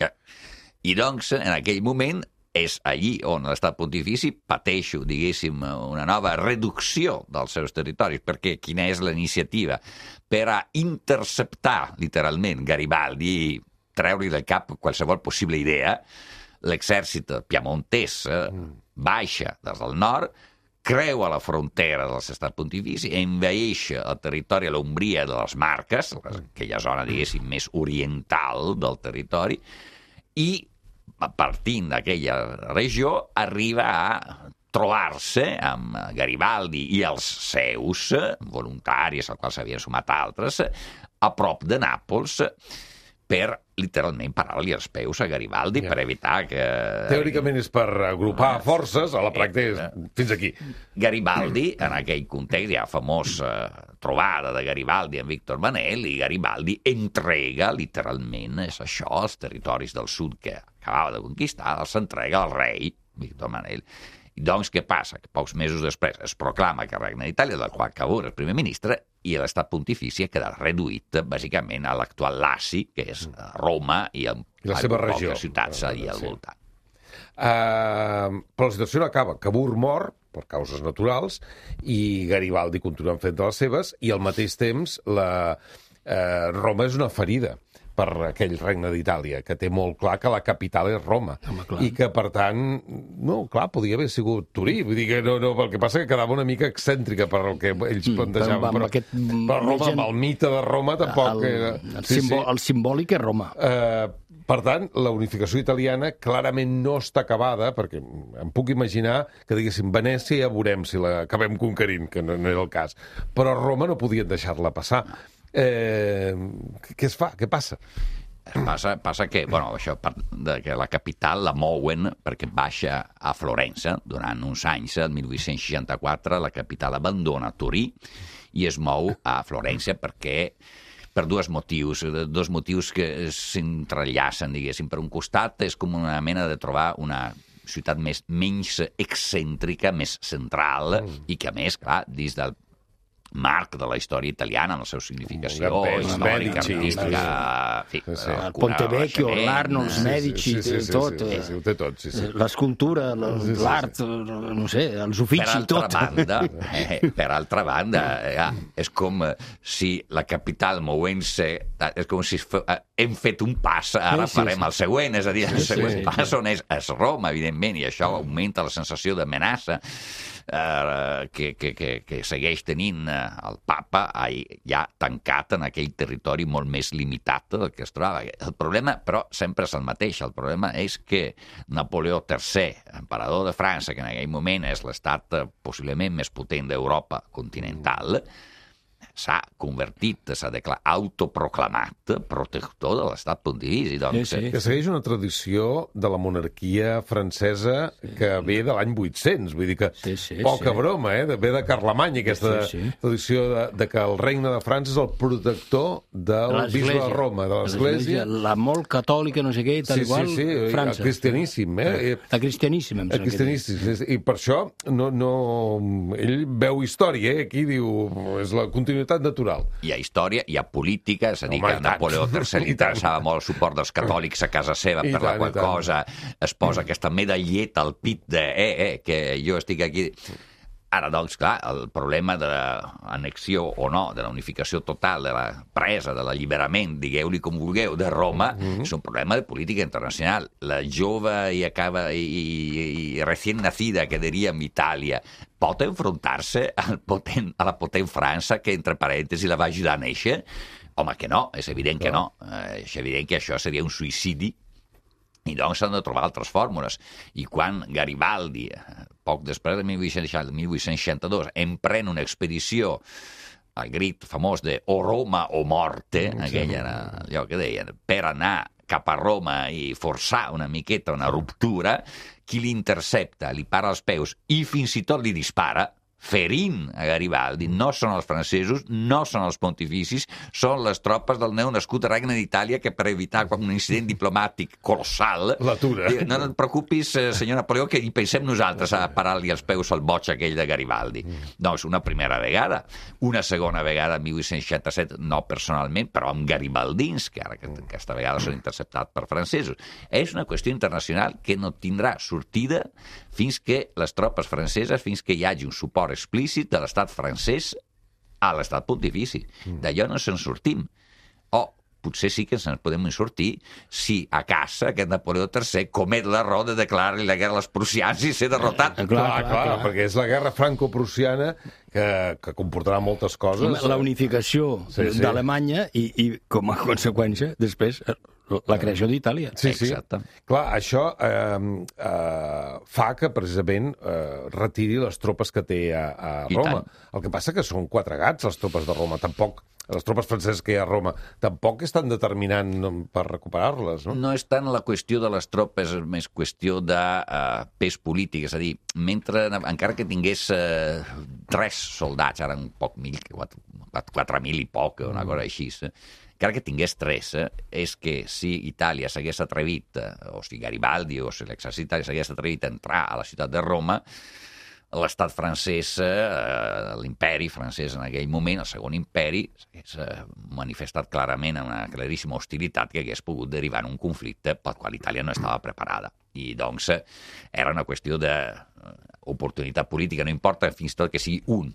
Speaker 4: I doncs, en aquell moment, és allí on l'estat pontifici pateixo, diguéssim, una nova reducció dels seus territoris, perquè quina és la iniciativa per a interceptar, literalment, Garibaldi, treure-li del cap qualsevol possible idea. L'exèrcit piemontès baixa des del nord, creua la frontera dels estats pontifici, envaeix el territori a l'Umbria de les Marques, aquella zona, diguéssim, més oriental del territori, i partint d'aquella regió arriba a trobar-se amb Garibaldi i els seus voluntaris, als quals s'havien sumat altres, a prop de Nàpols, per literalment parar-li els peus a Garibaldi per evitar que...
Speaker 2: Teòricament és per agrupar forces, a la pràctica és fins aquí.
Speaker 4: Garibaldi, en aquell context, hi ha famosa trobada de Garibaldi amb Víctor Manel, i Garibaldi entrega, literalment, és això, els territoris del sud que acabava de conquistar, els entrega al rei, Víctor Manel. I doncs què passa? Que pocs mesos després es proclama que regna d'Itàlia, del qual Cavour és primer ministre, i l'estat pontifici ha quedat reduït bàsicament a l'actual Laci, que és Roma i
Speaker 2: la seva regió,
Speaker 4: ciutats allà al voltant.
Speaker 2: Però la situació no acaba. Cavour mor per causes naturals i Garibaldi continua fent de les seves, i al mateix temps Roma és una ferida per aquell regne d'Itàlia, que té molt clar que la capital és Roma. I que, per tant, podia haver sigut Torí. Vull dir que no, el que passa que quedava una mica excèntrica per el que ells plantejaven. Però Roma, amb el mite de Roma, tampoc...
Speaker 3: El simbòlic és Roma.
Speaker 2: Per tant, la unificació italiana clarament no està acabada, perquè em puc imaginar que, diguéssim, Venècia ja veurem si l'acabem conquerint, que no era el cas. Però Roma no podien deixar-la passar. Què es fa? Què passa?
Speaker 4: Passa que, això que la capital la mouen perquè baixa a Florença durant uns anys. El 1864 la capital abandona Torí i es mou a Florència per dos motius que s'entrellacen, diguéssim. Per un costat, és com una mena de trobar una ciutat menys excèntrica, més central, i que, a més, clar, dins del marc de la història italiana, en la seva significació històrica, artística...
Speaker 3: El Ponte Vecchio, l'Arno, els Medici, tot.
Speaker 2: Ho té tot, sí.
Speaker 3: L'escultura, l'art, no sé, els oficis, tot.
Speaker 4: Per altra banda, és com si la capital movent-se... És com si hem fet un pas, ara farem el següent, és a dir, el següent pas on és Roma, evidentment, i això augmenta la sensació d'amenaça que segueix tenint el papa ja tancat en aquell territori molt més limitat del que es trobava. El problema, però, sempre és el mateix. El problema és que Napoleó III, emperador de França, que en aquell moment és l'estat possiblement més potent d'Europa continental, s'ha convertit, s'ha autoproclamat protector de l'estat pontifici.
Speaker 2: Que segueix una tradició de la monarquia francesa que ve de l'any 800. Vull dir que poca broma, ve de Carlemany, aquesta tradició de que el regne de França és el protector del bisbe de Roma, de l'Església.
Speaker 3: La molt catòlica, no sé què, tal igual, França.
Speaker 2: Cristianíssim,
Speaker 3: La cristianíssima.
Speaker 2: I per això ell veu història, aquí diu, és la continuïtat natural.
Speaker 4: Hi ha història, hi ha política, és a dir, que a Napoleó III li interessava molt el suport dels catòlics a casa seva, per la qual cosa es posa aquesta medalleta al pit que jo estic aquí. Ara, doncs, clar, el problema de l'annexió o no, de la unificació total, de la presa, de l'alliberament, digueu-li com vulgueu, de Roma, és un problema de política internacional. La jove i recient nacida, que diríem Itàlia, pot enfrontar-se a la potent França, que, entre parèntesis, la va ajudar a néixer? Home, que no, és evident que no. És evident que això seria un suïcidi, i doncs s'han de trobar altres fórmules. I quan Garibaldi poc després de 1862, empren una expedició al crit famós de o Roma o morte, aquell era allò que deien, per anar cap a Roma i forçar una miqueta una ruptura, qui l'intercepta, li para els peus i fins i tot li dispara, ferint a Garibaldi. No són els francesos, no són els pontificis, són les tropes del neonascut Regne d'Itàlia que per evitar un incident diplomàtic colossal
Speaker 2: l'atura.
Speaker 4: No et preocupis, senyor Napoleó, que hi pensem nosaltres a parar-li els peus al boig aquell de Garibaldi. Doncs una primera vegada. Una segona vegada, en 1867, no personalment, però amb garibaldins, que ara aquesta vegada són interceptats per francesos. És una qüestió internacional que no tindrà sortida fins que les tropes franceses, fins que hi hagi un suport explícit de l'estat francès a l'estat pontifici. D'allò no se'n sortim. O potser sí que se'n podem sortir si a casa aquest Napoleó III comet l'error de declarar la guerra als prussians i ser derrotat.
Speaker 2: Clar, perquè és la guerra franco-prussiana que comportarà moltes coses.
Speaker 3: La unificació d'Alemanya i com a conseqüència, després, la creació d'Itàlia.
Speaker 2: Sí.
Speaker 4: Exacte.
Speaker 2: Clar, això fa que precisament retiri les tropes que té a Roma. El que passa que són 4 gats, les tropes de Roma. Tampoc, les tropes franceses que hi ha a Roma, tampoc estan determinant per recuperar-les, no?
Speaker 4: No és tant la qüestió de les tropes, és més qüestió de pes polític. És a dir, encara que tingués 3 soldats, ara un poc 4.000 i poc, una cosa així, encara que tingués 3, és que si Itàlia s'hagués atrevit, o si Garibaldi o si l'exèrcit italià s'hagués atrevit a entrar a la ciutat de Roma, l'estat francès, l'imperi francès en aquell moment, el segon imperi, s'hagués manifestat clarament una claríssima hostilitat que hagués pogut derivar en un conflicte pel qual Itàlia no estava preparada. I doncs era una qüestió d'oportunitat política, no importa fins i tot que sigui un.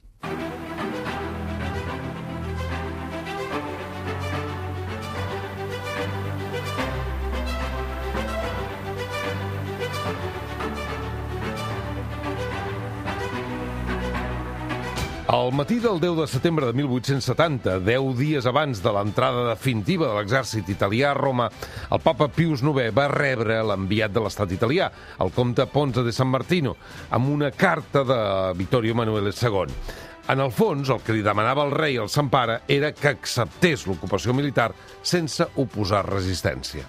Speaker 2: Al matí del 10 de setembre de 1870, 10 dies abans de l'entrada definitiva de l'exèrcit italià a Roma, el papa Pius IX va rebre l'enviat de l'estat italià, el comte Ponzo de San Martino, amb una carta de Vittorio Emanuele II. En el fons, el que li demanava el rei al Sant Pare era que acceptés l'ocupació militar sense oposar resistència.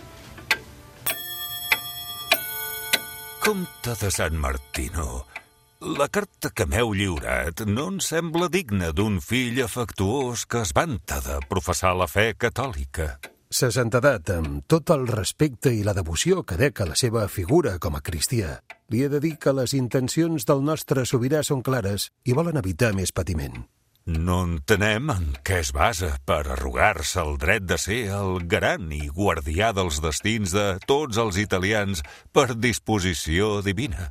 Speaker 8: Comte de San Martino, la carta que m'heu lliurat no em sembla digna d'un fill afectuós que es vanta de professar la fe catòlica.
Speaker 9: Sa santedat, amb tot el respecte i la devoció que dec a la seva figura com a cristià, li he de dir que les intencions del nostre sobirà són clares i volen evitar més patiment.
Speaker 8: No entenem en què es basa per arrogar-se el dret de ser el garant i guardià dels destins de tots els italians per disposició divina.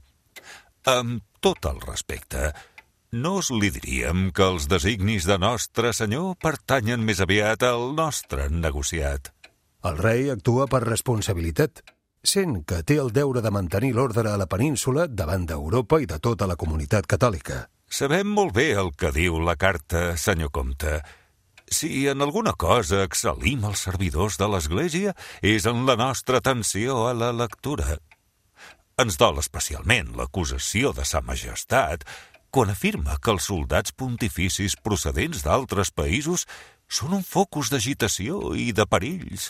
Speaker 8: Amb tot el respecte, no us li diríem que els designis de Nostre Senyor pertanyen més aviat al nostre negociat.
Speaker 9: El rei actua per responsabilitat, sent que té el deure de mantenir l'ordre a la península davant d'Europa i de tota la comunitat catòlica.
Speaker 8: Sabem molt bé el que diu la carta, senyor comte. Si en alguna cosa excel·lim els servidors de l'Església és en la nostra atenció a la lectura. Ens dol especialment l'acusació de Sa Majestat quan afirma que els soldats pontificis procedents d'altres països són un focus d'agitació i de perills.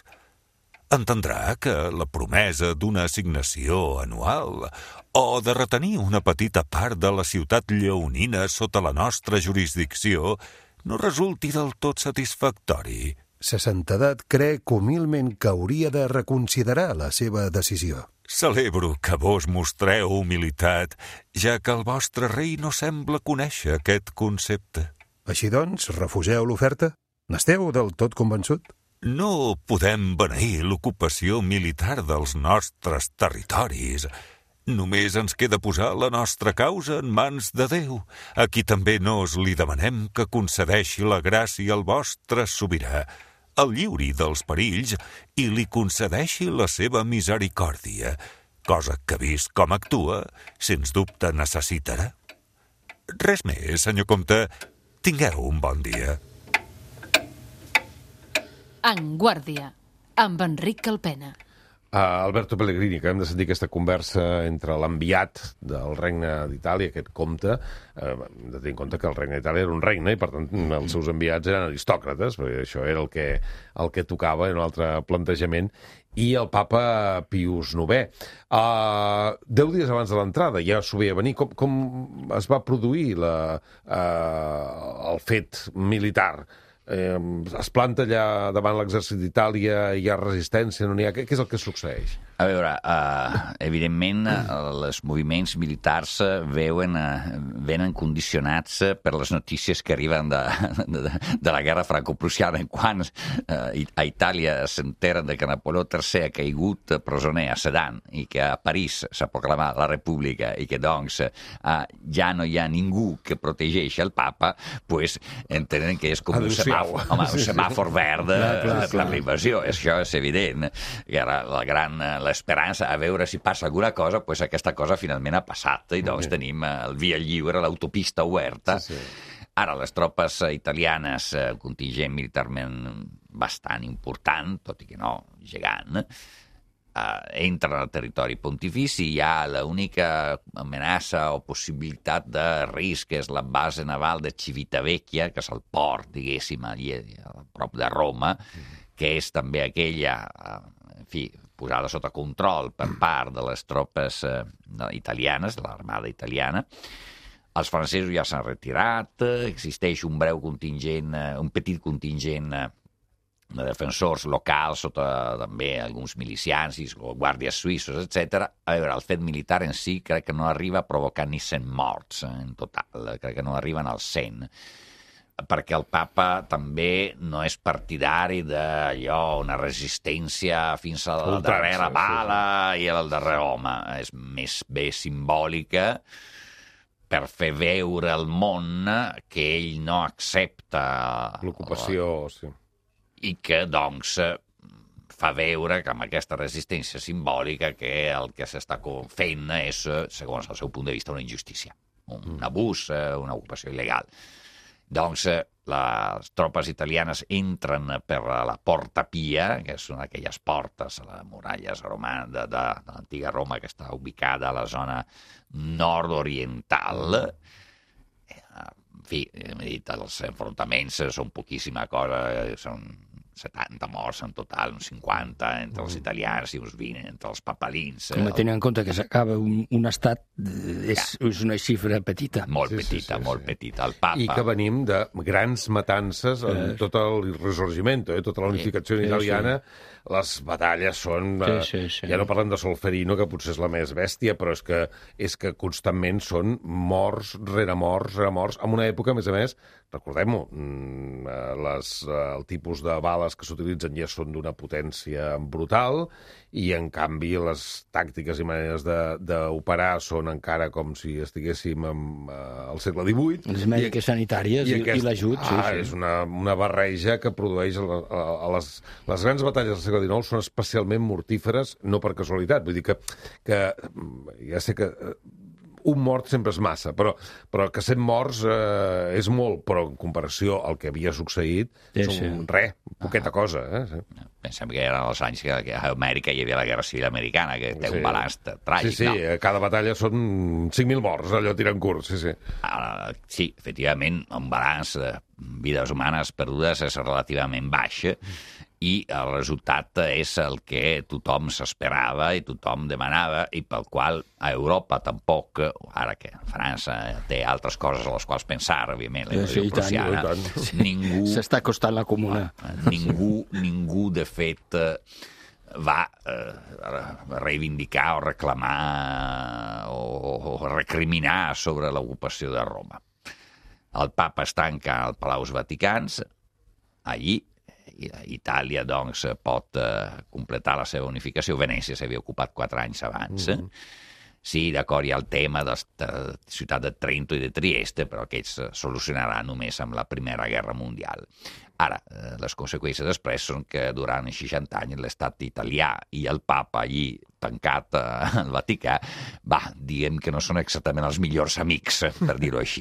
Speaker 8: Entendrà que la promesa d'una assignació anual o de retenir una petita part de la ciutat lleonina sota la nostra jurisdicció no resulti del tot satisfactori.
Speaker 9: Sa santedat crec humilment que hauria de reconsiderar la seva decisió.
Speaker 8: Celebro que vos mostreu humilitat, ja que el vostre rei no sembla conèixer aquest concepte.
Speaker 9: Així doncs, refuseu l'oferta? N'esteu del tot convençut?
Speaker 8: No podem beneir l'ocupació militar dels nostres territoris. Només ens queda posar la nostra causa en mans de Déu, a qui també nos li demanem que concedeixi la gràcia al vostre sobirà, el lliuri dels perills i li concedeixi la seva misericòrdia, cosa que, vist com actua, sens dubte necessitarà. Res més, senyor comte. Tingueu un bon dia.
Speaker 1: En Guàrdia, amb Enric Calpena.
Speaker 2: Alberto Pellegrini, que hem de sentir aquesta conversa entre l'enviat del Regne d'Itàlia, aquest comte, hem de tenir en compte que el Regne d'Itàlia era un regne i, per tant, els seus enviats eren aristòcrates, perquè això era el que tocava, en un altre plantejament, i el papa Pius IX. 10 dies abans de l'entrada ja s'ho veia venir. Com es va produir el fet militar? Es planta allà davant l'exèrcit d'Itàlia, hi ha resistència, no n'hi ha? Què és el que succeeix?
Speaker 4: A veure, evidentment, els moviments militars venen condicionats per les notícies que arriben de la guerra franco-prussiana. Quan a Itàlia s'enteren que Napoleó III ha caigut presoner a Sedan i que a París s'ha proclamat la república i que, doncs, ja no hi ha ningú que protegeixi el papa, doncs entenen que és com un semàfor verd per l'invasió. Això és evident. I ara l'esperança a veure si passa alguna cosa, doncs aquesta cosa finalment ha passat i doncs tenim el via lliure, l'autopista oberta. Ara, les tropes italianes, un contingent militarment bastant important, tot i que no gegant, entren al territori pontifici. Hi ha l'única amenaça o possibilitat de risc, que és la base naval de Civitavecchia, que és el port, diguéssim, allí a prop de Roma, que és també aquella, en fi, posada sota control per part de les tropes italianes, de l'armada italiana. Els francesos ja s'han retirat, existeix un breu contingent, un petit contingent de defensors locals, sota també alguns milicians, guàrdies suïssos, etc. A veure, el fet militar en si crec que no arriba a provocar ni 100 morts en total, crec que no arriben als 100, perquè el papa també no és partidari d'allò, una resistència fins a la darrera bala i el darrer home. És més bé simbòlica per fer veure al món que ell no accepta
Speaker 2: l'ocupació, sí.
Speaker 4: I que, doncs, fa veure que amb aquesta resistència simbòlica que el que s'està fent és, segons el seu punt de vista, una injustícia, un abús, una ocupació il·legal. Doncs les tropes italianes entren per la Porta Pia, que és una d'aquelles portes a les muralles romanes de l'antiga Roma, que està ubicada a la zona nord-oriental. En fi, hem dit, els enfrontaments són poquíssima cosa, són 70 morts en total, uns 50 entre els italians i uns 20 entre els papalins.
Speaker 3: Com tenint en compte que s'acaba un estat, és una xifra petita.
Speaker 4: Molt petita, molt petita. El papa...
Speaker 2: I que venim de grans matances en tot el Risorgimento, tota la unificació italiana. Les batalles són... Ja no parlem de Solferino, que potser és la més bèstia, però és que constantment són morts rere morts, en una època, a més, recordem-ho, el tipus de bales que s'utilitzen ja són d'una potència brutal i, en canvi, les tàctiques i maneres d'operar són encara com si estiguéssim al segle XVIII.
Speaker 3: Les mèdiques sanitàries i l'ajut.
Speaker 2: És una barreja que produeix... Les grans batalles del segle XIX són especialment mortíferes, no per casualitat. Vull dir que ja sé que un mort sempre és massa, però que 100 morts és molt, però en comparació al que havia succeït, són poqueta cosa.
Speaker 4: Pensem que eren els anys que a Amèrica hi havia la Guerra Civil Americana, que té un balanç tràgic.
Speaker 2: Sí, cada batalla són 5.000 morts, allò tirant curt, sí.
Speaker 4: Sí, efectivament, un balanç de vides humanes perdudes és relativament baix, i el resultat és el que tothom s'esperava i tothom demanava i pel qual a Europa tampoc, ara que França té altres coses a les quals pensar, òbviament, la invasió prussiana, ningú...
Speaker 3: S'està costant la comuna.
Speaker 4: Ningú, de fet, va reivindicar o reclamar o recriminar sobre l'ocupació de Roma. El papa es tanca als Palaus Vaticans, allí, Itàlia, doncs, pot completar la seva unificació. Venècia s'havia ocupat 4 anys abans. Sí, d'acord, hi ha el tema de la ciutat de Trento i de Trieste, però que es solucionarà només amb la Primera Guerra Mundial. Ara, les conseqüències després són que durant 60 anys l'estat italià i el papa allí tancat al Vaticà, diguem que no són exactament els millors amics, per dir-ho així.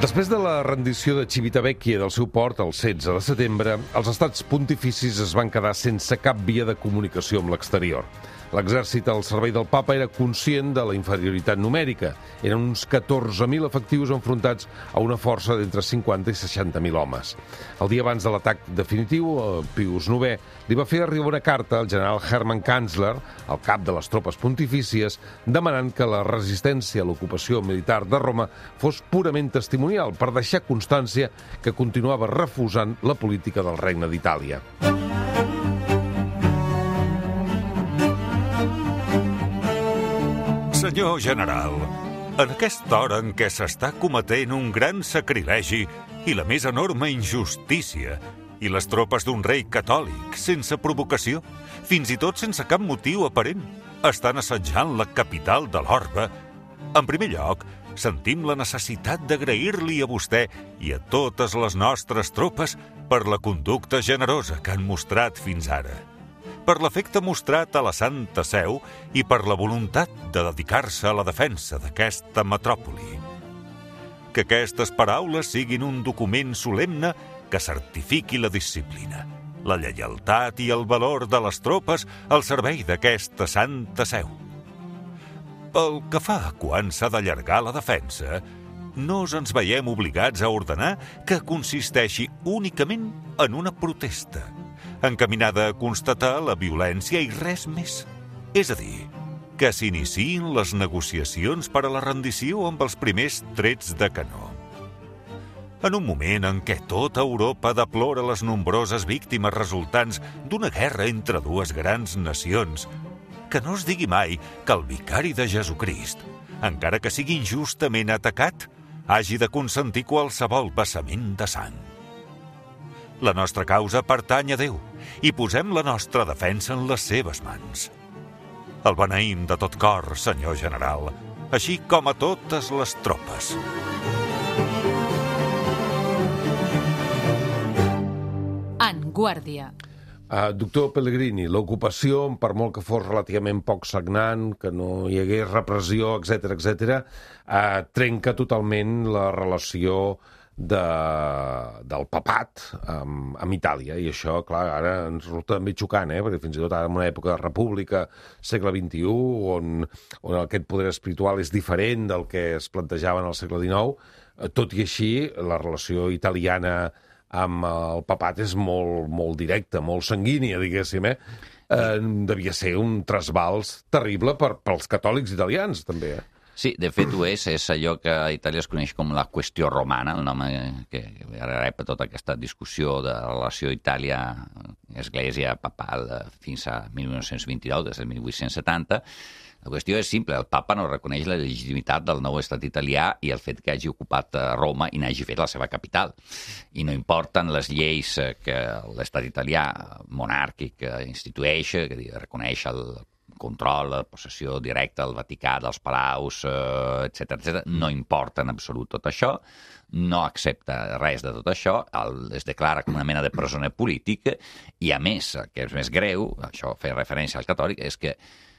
Speaker 2: Després de la rendició de Civitavecchia del seu port el 16 de setembre, els estats pontificis es van quedar sense cap via de comunicació amb l'exterior. L'exèrcit al servei del papa era conscient de la inferioritat numèrica. Eren uns 14.000 efectius enfrontats a una força d'entre 50 i 60.000 homes. El dia abans de l'atac definitiu, Pius IX li va fer arribar una carta al general Hermann Kanzler, el cap de les tropes pontifícies, demanant que la resistència a l'ocupació militar de Roma fos purament testimonial per deixar constància que continuava refusant la política del Regne d'Itàlia.
Speaker 8: Senyor general, en aquesta hora en què s'està cometent un gran sacrilegi i la més enorme injustícia, i les tropes d'un rei catòlic, sense provocació, fins i tot sense cap motiu aparent, estan assetjant la capital de l'Orbe, en primer lloc, sentim la necessitat d'agrair-li a vostè i a totes les nostres tropes per la conducta generosa que han mostrat fins ara, per l'efecte mostrat a la Santa Seu i per la voluntat de dedicar-se a la defensa d'aquesta metròpoli. Que aquestes paraules siguin un document solemne que certifiqui la disciplina, la lleialtat i el valor de les tropes al servei d'aquesta Santa Seu. Pel que fa a quan s'ha d'allargar la defensa, no ens veiem obligats a ordenar que consisteixi únicament en una protesta, encaminada a constatar la violència i res més. És a dir, que s'iniciïn les negociacions per a la rendició amb els primers trets de canó. En un moment en què tota Europa deplora les nombroses víctimes resultants d'una guerra entre dues grans nacions, que no es digui mai que el vicari de Jesucrist, encara que sigui injustament atacat, hagi de consentir qualsevol vessament de sang. La nostra causa pertany a Déu i posem la nostra defensa en les seves mans. El beneïm de tot cor, senyor general, així com a totes les tropes.
Speaker 1: En Guàrdia.
Speaker 2: Doctor Pellegrini, l'ocupació, per molt que fos relativament poc sagnant, que no hi hagués repressió, etc., trenca totalment la relació del papat amb Itàlia, i això, clar, ara ens resulta també xocant, perquè fins i tot ara en una època de república, segle XXI, on aquest poder espiritual és diferent del que es plantejava en el segle XIX, tot i així, la relació italiana amb el papat és molt directa, molt sanguínia, diguéssim, devia ser un trasbals terrible pels catòlics italians, també,
Speaker 4: Sí, de fet ho és allò que a Itàlia es coneix com la qüestió romana, el nom que rep tota aquesta discussió de la relació Itàlia-Església papal fins a 1929, des de 1870. La qüestió és simple, el papa no reconeix la legitimitat del nou estat italià i el fet que hagi ocupat Roma i n'hagi fet la seva capital. I no importen les lleis que l'estat italià monàrquic institueix, que reconeix el control, la possessió directa del Vaticà, dels palaus, etc. No importa en absolut tot això, no accepta res de tot això, es declara com una mena de presoner polític i, a més, el que és més greu, això feia referència al catòlic, és que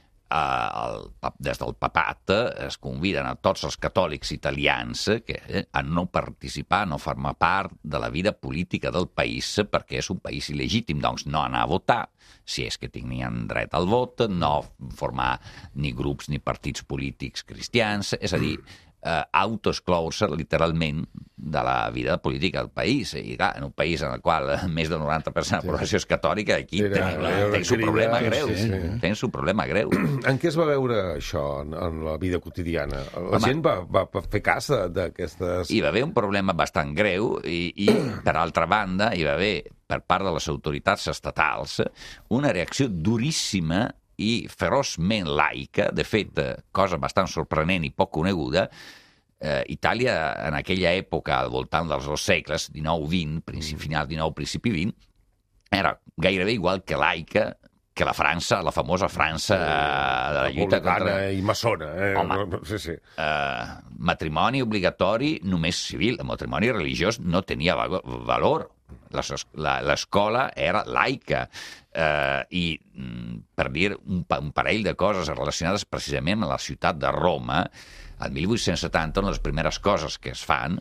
Speaker 4: des del papat es conviden a tots els catòlics italians a no participar, a no formar part de la vida política del país perquè és un país il·legítim, doncs no anar a votar, si és que tenien dret al vot, no formar ni grups ni partits polítics cristians, és a dir, autoexcloure literalment de la vida política del país. I clar, en un país en el qual més del 90% de la població és catòlica, aquí tens un problema greu. Tens un problema greu.
Speaker 2: En què es va veure això en la vida quotidiana? La gent va fer cas d'aquestes...
Speaker 4: Hi va haver un problema bastant greu i per altra banda, hi va haver, per part de les autoritats estatals, una reacció duríssima i feroçment laica, de fet, cosa bastant sorprenent i poc coneguda. Itàlia, en aquella època, al voltant dels 2 segles, XIX-XX, final XIX, principi XX, era gairebé igual que laica que la França, la famosa França de la lluita contra...
Speaker 2: i maçona,
Speaker 4: Home,
Speaker 2: sí.
Speaker 4: Matrimoni obligatori només civil, el matrimoni religiós no tenia valor. L'escola era laica i, per dir un parell de coses relacionades precisament amb la ciutat de Roma, el 1870, una de les primeres coses que es fan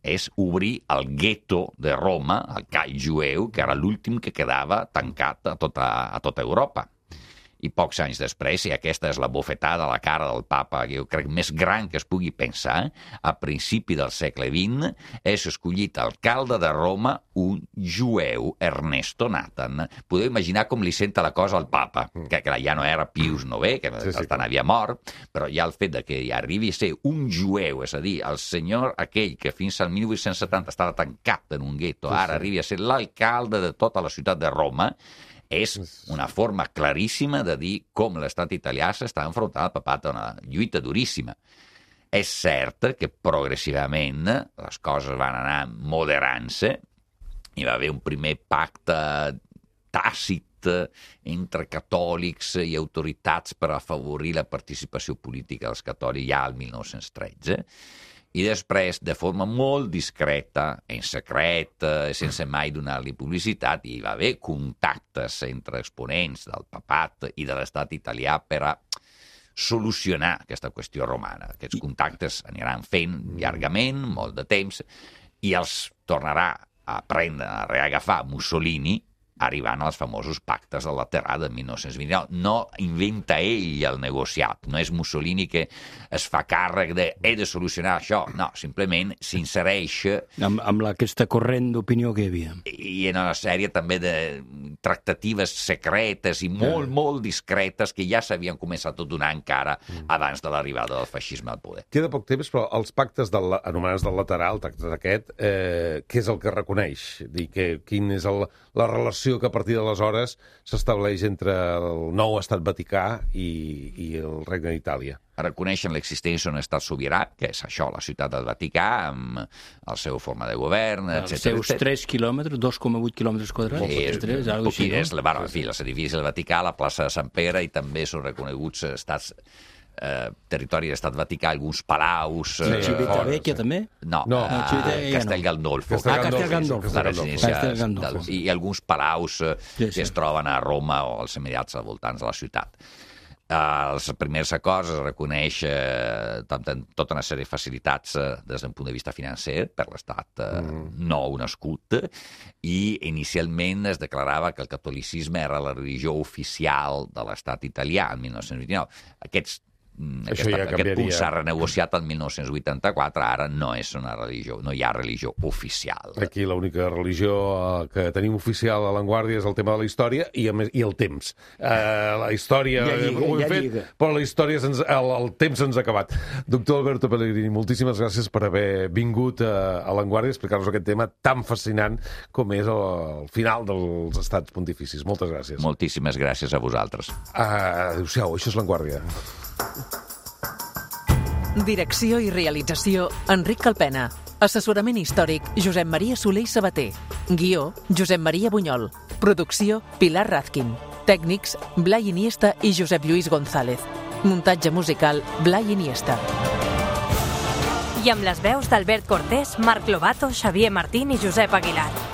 Speaker 4: és obrir el gueto de Roma, el call jueu, que era l'últim que quedava tancat a tota Europa. I pocs anys després, i aquesta és la bofetada a la cara del papa, que jo crec més gran que es pugui pensar, a principi del segle XX, és escollit alcalde de Roma un jueu, Ernesto Nathan. Podeu imaginar com li senta la cosa al papa, que ja no era Pius IX, que tant havia mort, però ja el fet de que arribi a ser un jueu, és a dir, el senyor aquell que fins al 1870 estava tancat en un gueto, ara arribi a ser l'alcalde de tota la ciutat de Roma, és una forma claríssima de dir com l'estat italià s'està enfrontant al papat a una lluita duríssima. És cert que progressivament les coses van anar moderant-se, hi va haver un primer pacte tàcit entre catòlics i autoritats per afavorir la participació política dels catòlics ja al 1913, i després, de forma molt discreta, en secret, sense mai donar-li publicitat, hi va haver contactes entre exponents del papat i de l'estat italià per a solucionar aquesta qüestió romana. Aquests contactes aniran fent llargament, molt de temps, i els tornarà a prendre, a reagafar Mussolini, arribant als famosos pactes de Laterà de 1929. No inventa ell el negociat, no és Mussolini que es fa càrrec de he de solucionar això, no, simplement s'insereix
Speaker 3: amb aquesta corrent d'opinió que hi havia.
Speaker 4: I en una sèrie també de tractatives secretes i molt discretes que ja s'havien començat a donar encara abans de l'arribada del feixisme al poder.
Speaker 2: Queda poc temps, però els pactes anomenats del Laterà, el tractat aquest, què és el que reconeix? Quina és la relació que a partir d'aleshores s'estableix entre el nou estat Vaticà i el Regne d'Itàlia?
Speaker 4: Reconeixen l'existència d'un estat sobirà, que és això, la ciutat del Vaticà, amb la seva forma de govern, etc.
Speaker 3: Els seus 3 quilòmetres, 2,8 quilòmetres quadrats?
Speaker 4: L'edifici del Vaticà, la plaça de Sant Pere, i també són reconeguts estats territori de l'estat Vaticà, alguns palaus...
Speaker 3: Civitavecchia també?
Speaker 4: No, Castel Gandolfo.
Speaker 3: Castel Gandolfo.
Speaker 4: La residència i alguns palaus que es troben a Roma o als immediats voltants de la ciutat. Els primers acords es reconeix tota una sèrie de facilitats des d'un punt de vista financer per l'estat nou nascut, i inicialment es declarava que el catolicisme era la religió oficial de l'estat italià en 1929. Aquest punt s'ha renegociat el 1984, ara no és una religió, no hi ha religió oficial.
Speaker 2: Aquí l'única religió que tenim oficial a l'Avantguàrdia és el tema de la història i el temps. La història ho hem fet, però la història, el temps se'ns ha acabat. Doctor Alberto Pellegrini, moltíssimes gràcies per haver vingut a l'Avantguàrdia a explicar-nos aquest tema tan fascinant com és el final dels estats pontificis. Moltes gràcies.
Speaker 4: Moltíssimes gràcies a vosaltres.
Speaker 2: Adéu-siau, això és l'Avantguàrdia.
Speaker 1: Direcció i realització, Enric Calpena. Assessorament històric, Josep Maria Soler i Sabater. Guió, Josep Maria Bunyol. Producció, Pilar Razkin. Tècnics, Blai Iniesta i Josep Lluís González. Muntatge musical, Blai Iniesta.
Speaker 10: I amb les veus d'Albert Cortés, Marc Lobato, Xavier Martín i Josep Aguilar.